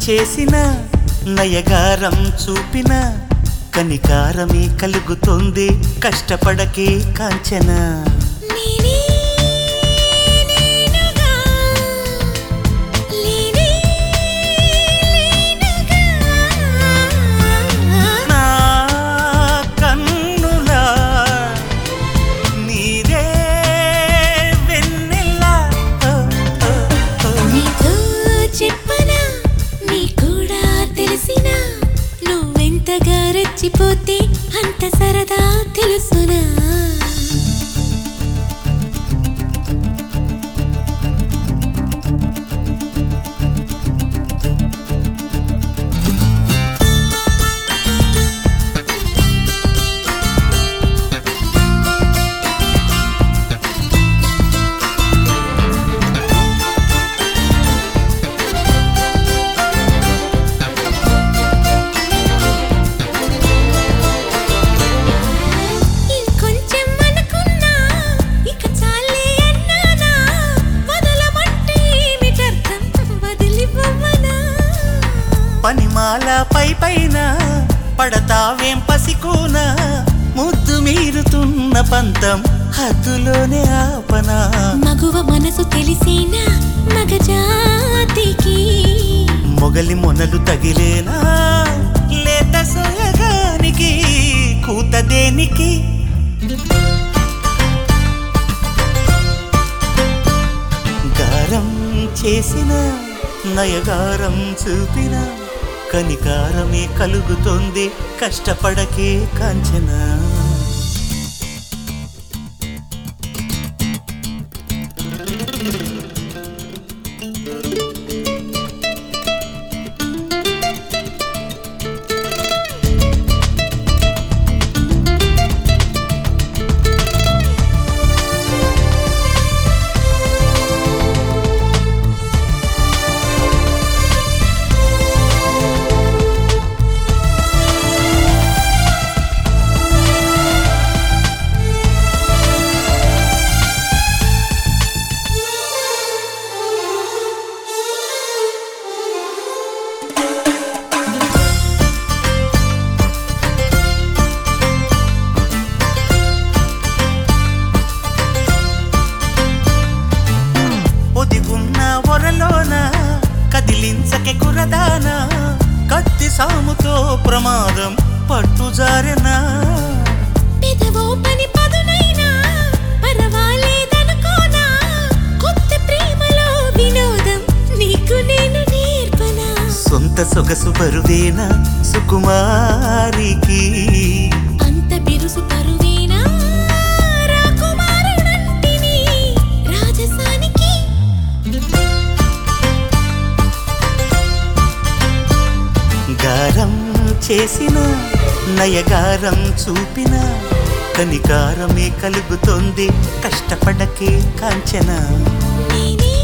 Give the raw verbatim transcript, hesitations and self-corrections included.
చేసిన నయగారం చూపిన కనికారమే కలుగుతుంది కష్టపడకే కాంచన పోతే అంత సరదా తెలుసునా పనిమాల పై పైన పడతావేం పసికోన ముద్దు మీరుతున్న పంతం హద్దులోనే ఆపనా మగువ మనసు తెలిసేనా మగజాతికి మొగలి మొనలు తగిలేనా లేత సోయగానికి కూత దేనికి గారం చేసిన నయగారం చూపిన కనికారమే కలుగుతుంది కష్టపడకే కాంచన కదిలించకే కురదానా కత్తి సాముతో ప్రమాదం పట్టుజారెనా పెదవో పని పదునైనా పరవాలేదనుకోనా కొత్త ప్రేమలో వినోదం నీకు నేను నేర్పనా సొంత సొగసు బరువేనా సుకుమారికి అంత బిరుసు పరువేనా రాకుమారుడంటిని రాజసానికి గారం చేసిన నయగారం చూపిన కనికారమే కలుగుతోంది కష్టపడకే కాంచన నేనే